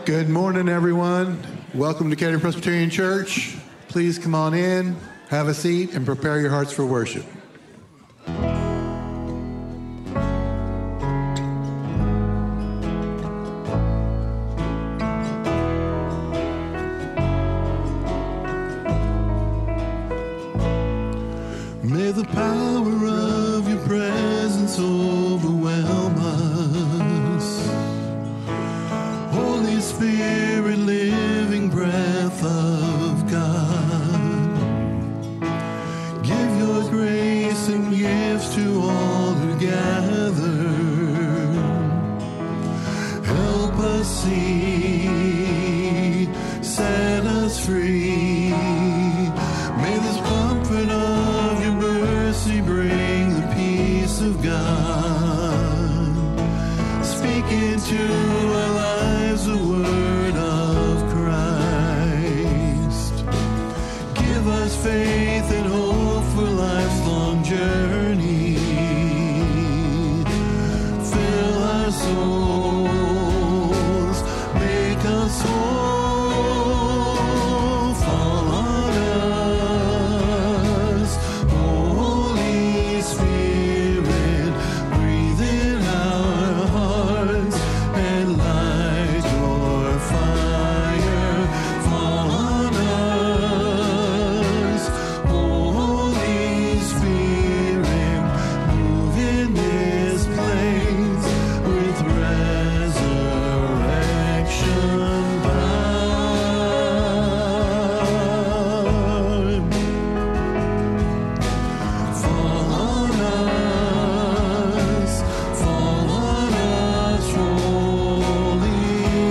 Good morning, everyone. Welcome to Decatur Presbyterian Church. Please come on in, have a seat, and prepare your hearts for worship. May the power of your presence overwhelm us. Holy Spirit, living breath of God, give your grace and gifts to all who gather. Help us see, set us free. May this comfort of your mercy bring the peace of God. Speak into our lives the word of Christ. Give us faith and hope for life's long journey. Fill our souls, make us whole. Fall on us, Holy Spirit, breathe in our hearts and light your fire. Fall on us, Holy Spirit, move in this place with resurrection power. Fall on us, Holy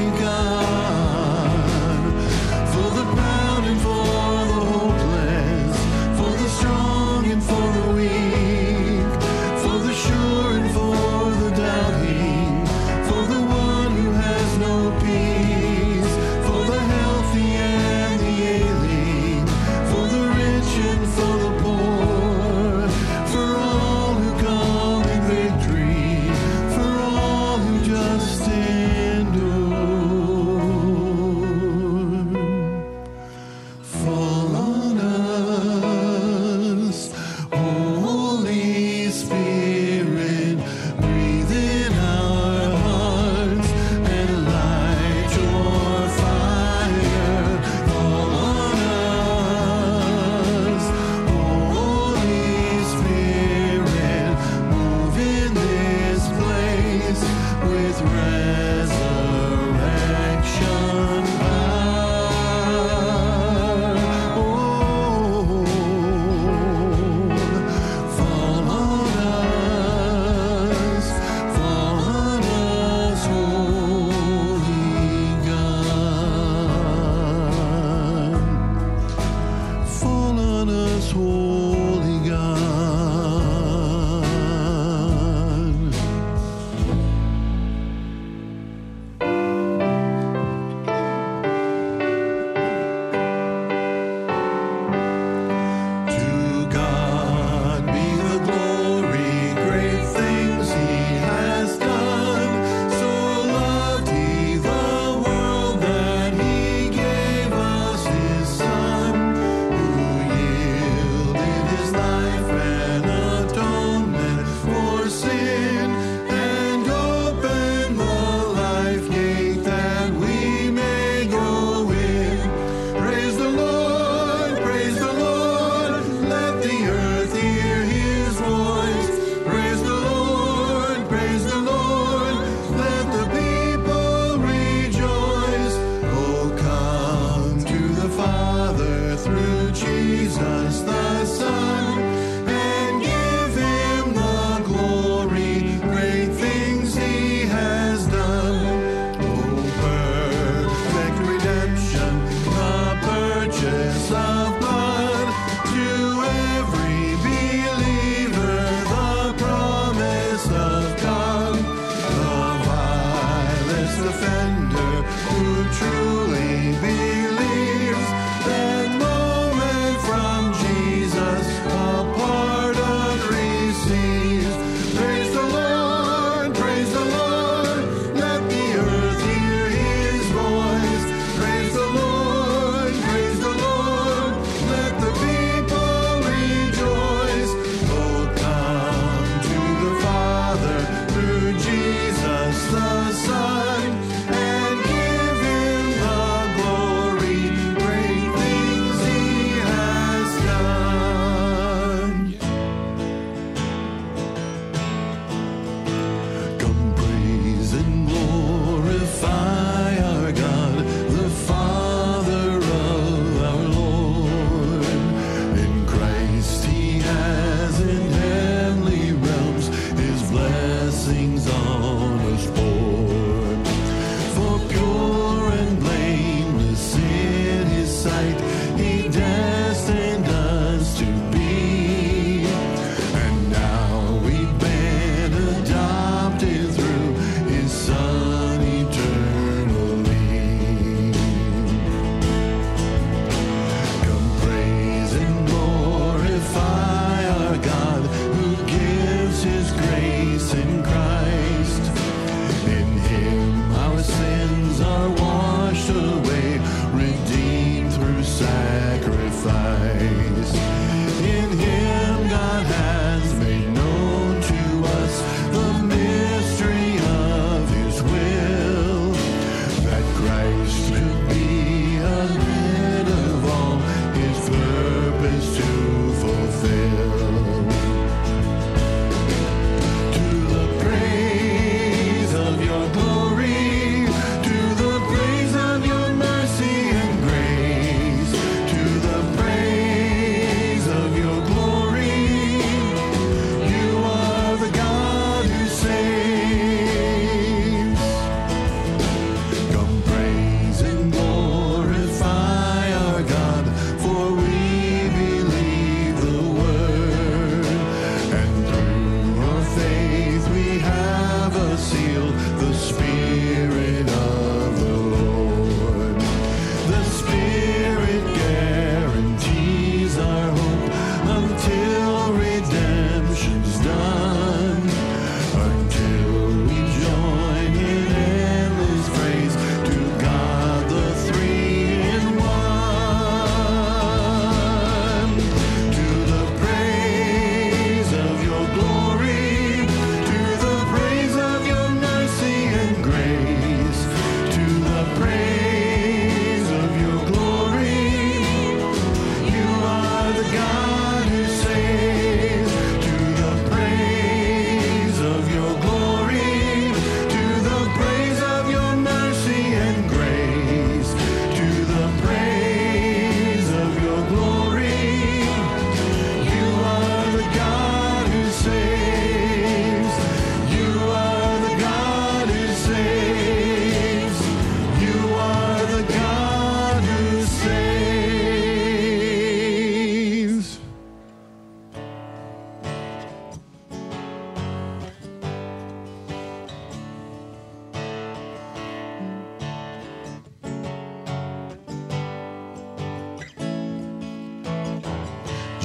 God, for the proud and for the hopeless, for the strong and for the weak, for the sure and for the doubting, for the one who has no peace, for the healthy and the ailing, for the rich and for the poor, for all who come in victory, for all who just endure. Fall on us, Holy Spirit, breathe in our hearts and light your fire. Fall on us, Holy Spirit, move in this place with resurrection power. Fall on us, Holy God. Fall on us, Holy God. To God be the glory, great things He has done. So loved He the world that He gave us His Son, who yielded His life an atonement for sin, and opened the life gate that we may go in. Praise the Lord, praise the Lord, let the earth hear His voice. Praise the Lord, let the people rejoice. Oh, come to the Father through Jesus the Son, and give Him the glory, great things He has done. Oh, perfect redemption, the purchase of blood, to every believer the promise of God. The vilest offender who truly believes, that moment from Jesus a pardon receives. Praise the Lord, let the earth hear His voice.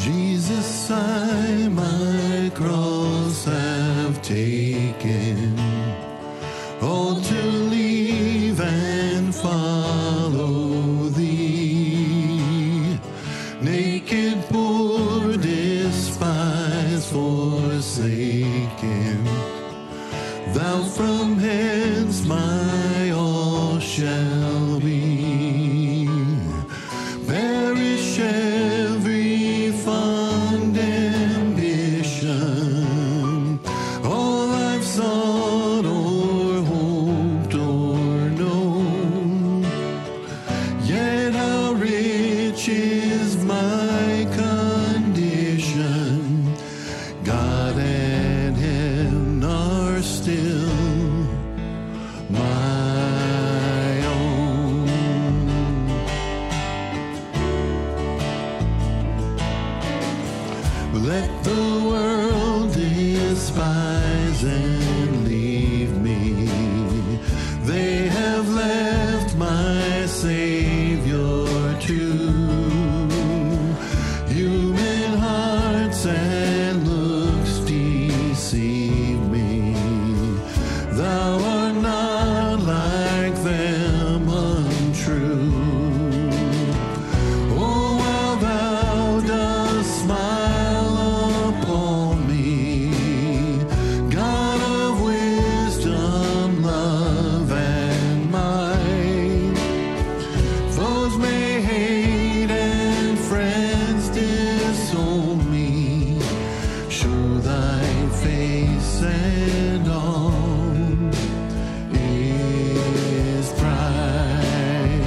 Jesus, I my cross have taken, all to leave and follow thee. Naked, poor, despised, forsaken, thou from hence my all shall be. Perish every fond ambition, all I've sought or hoped or known. Yet how rich is my condition, God and heaven are still my own. Let the world despise and leave me. They have left my Savior too. Human hearts and looks deceive me. Thou art not like them, untrue. Oh, while thou dost smile upon me, God of wisdom, love, and might, foes may hate and friends disown me. Show thy face and all is bright.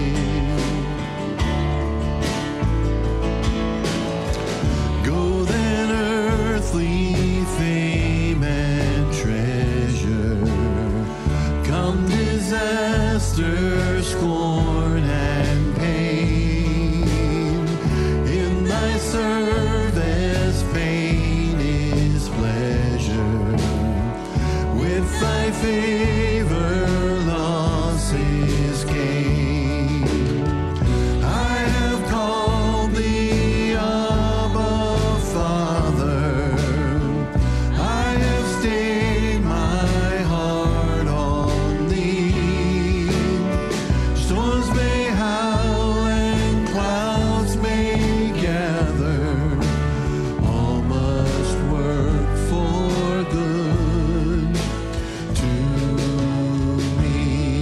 Go then, earthly fame and treasure, come disaster, scorn, and pain. In thy service pain is pleasure, with thy favor loss is gain. I have called thee Abba, Father. I have stayed my heart on thee. Storms may howl and clouds may gather, all must work for good to me.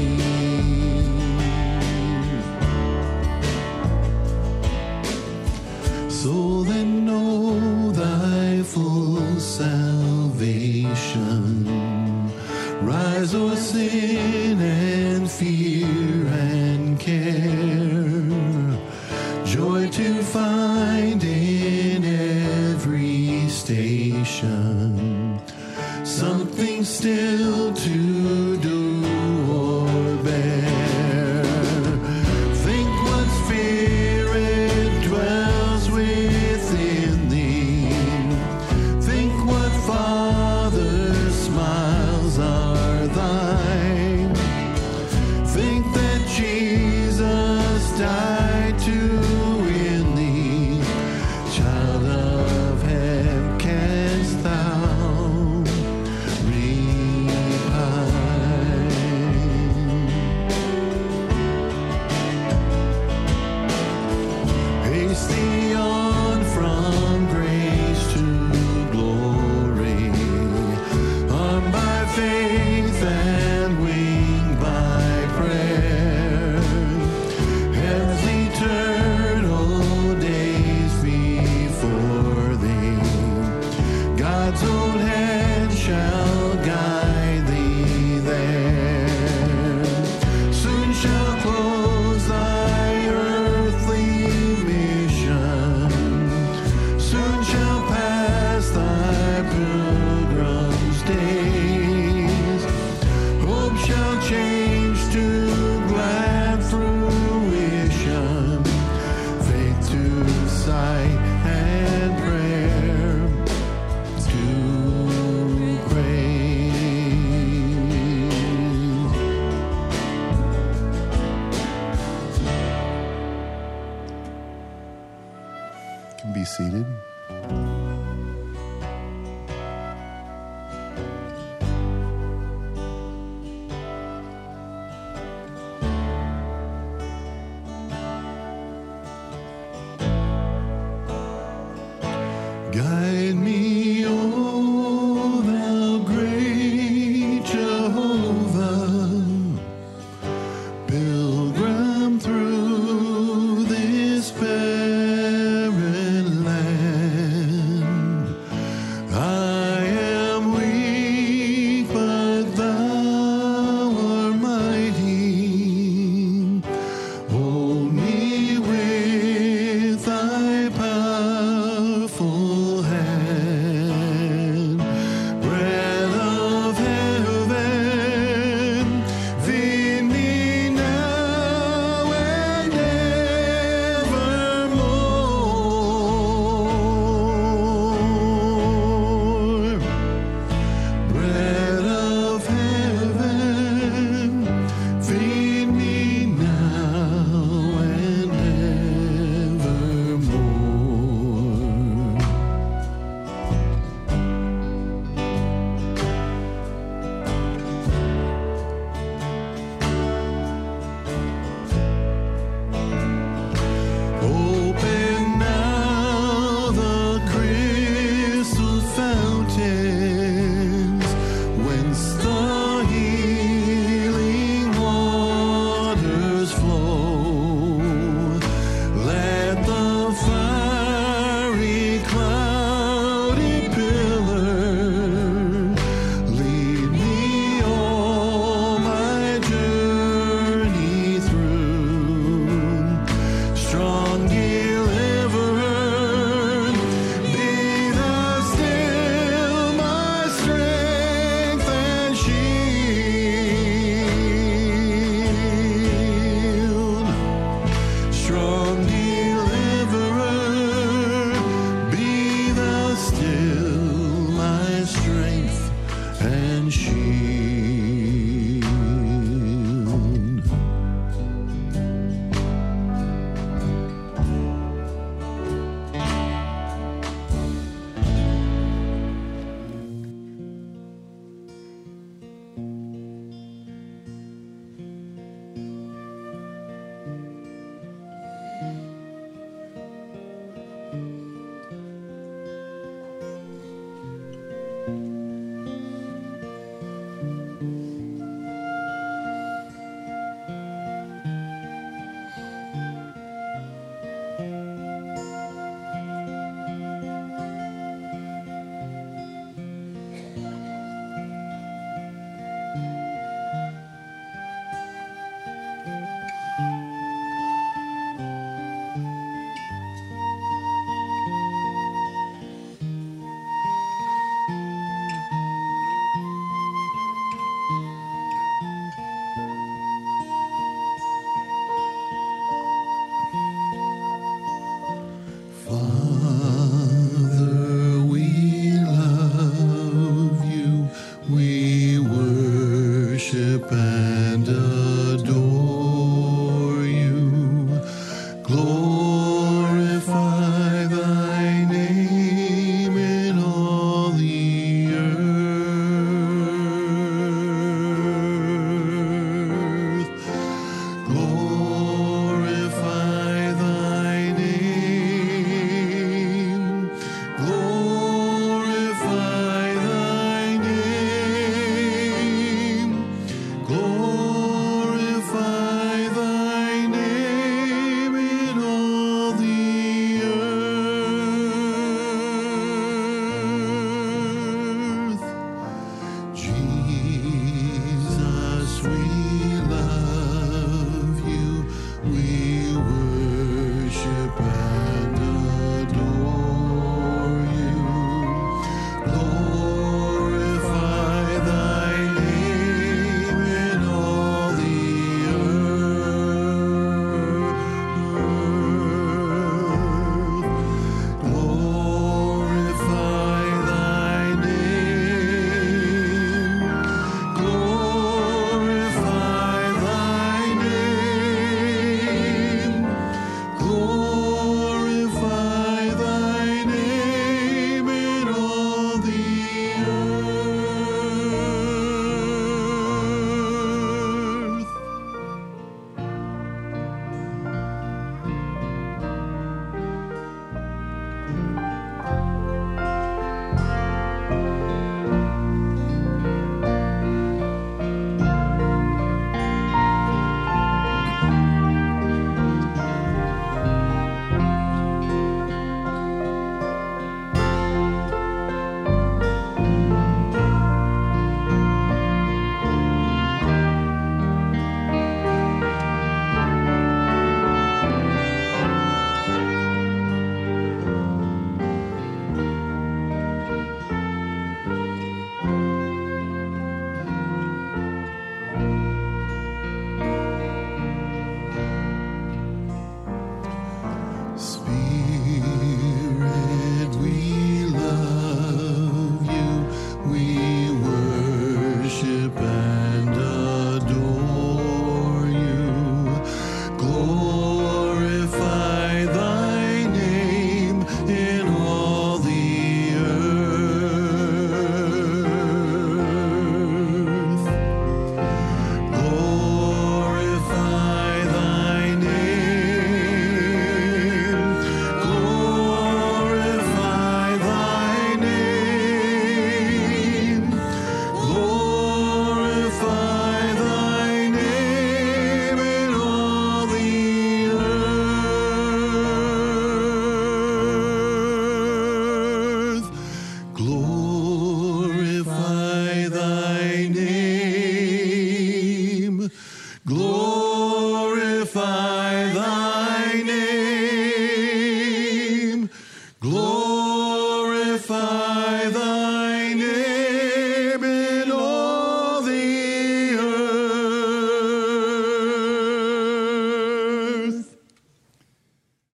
So then know thy full salvation. Rise o'er sin and fear and care. Joy to find in every station. Something still to do or bear. Think what spirit dwells within thee. Think what Father's smiles are thine. Think that Jesus died to win thee. Child of heaven, canst thou haste thee on from grace to glory, armed by faith and winged by prayer. Heaven's eternal days before thee, God's own hand shall guide thee there. Soon shall close thy earthly mission. Soon shall pass thy pilgrim's days. Hope shall change to glad fruition. Faith to sight and prayer to praise. be seated. Guide me